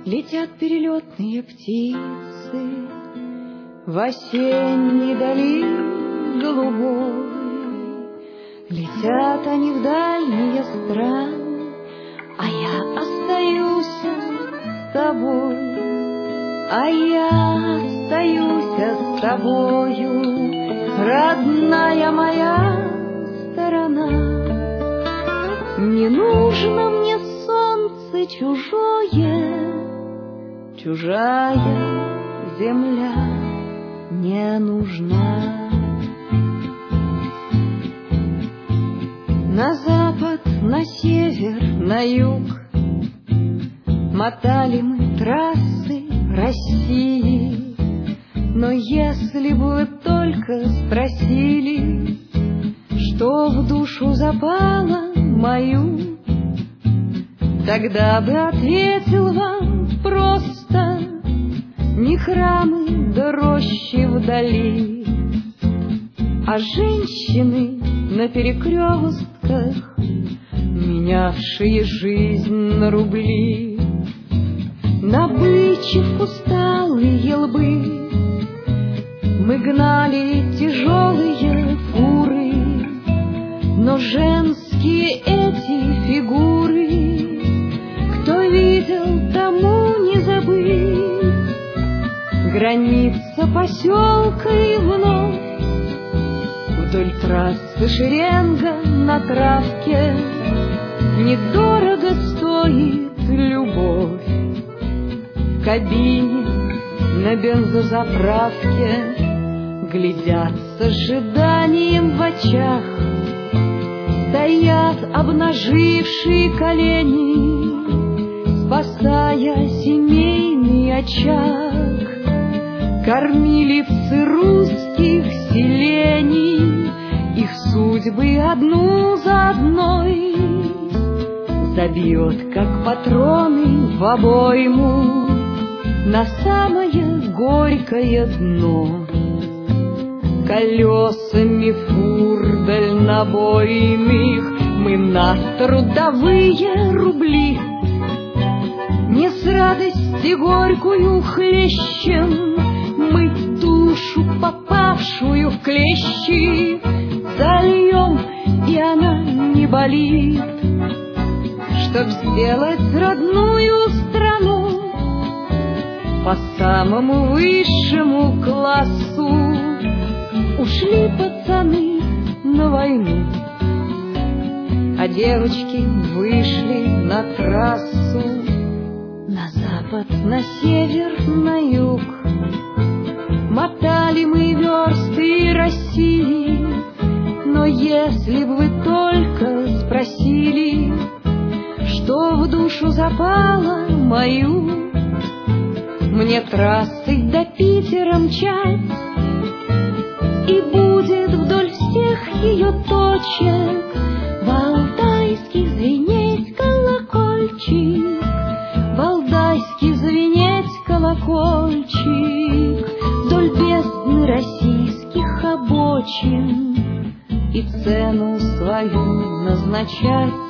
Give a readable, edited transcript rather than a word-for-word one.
Летят перелетные птицы в осенней дали голубой. Летят они в дальние страны, а я остаюсь с тобой. А я остаюсь с тобою, родная моя сторона. Не нужно мне солнце чужое, чужая земля не нужна. На запад, на север, на юг мотали мы трассы России. Но если бы вы только спросили, что в душу запало мою, тогда бы ответил вам просто: не храмы да рощи вдали, а женщины на перекрестках, менявшие жизнь на рубли. Набычив усталые лбы, мы гнали тяжелые фуры, но женские эти фигуры, кто видел, тому не забыть. Граница поселка и вновь, вдоль трассы шеренга на травке. Недорого стоит любовь в кабине на бензозаправке. Глядят с ожиданием в очах, стоят обнажившие колени, спасая семейный очаг. Кормиливцы русских селений, их судьбы одну за одной забьет, как патроны в обойму, на самое горькое дно. Колесами фур дальнобойных мы на трудовые рубли не с радости горькую хлещем, мы душу, попавшую в клещи, зальем, и она не болит. Чтоб сделать родную страну по самому высшему классу, ушли пацаны на войну, а девочки вышли на трассу. На запад, на север, на юг мотали мы версты России. Но если бы вы только спросили, что в душу запало мою, мне трассы до Питера мчать, и будет вдоль всех ее точек валдайский звенеть колокольчик, валдайский звенеть колокольчик, вдоль бездны российских обочин, и цену свою назначать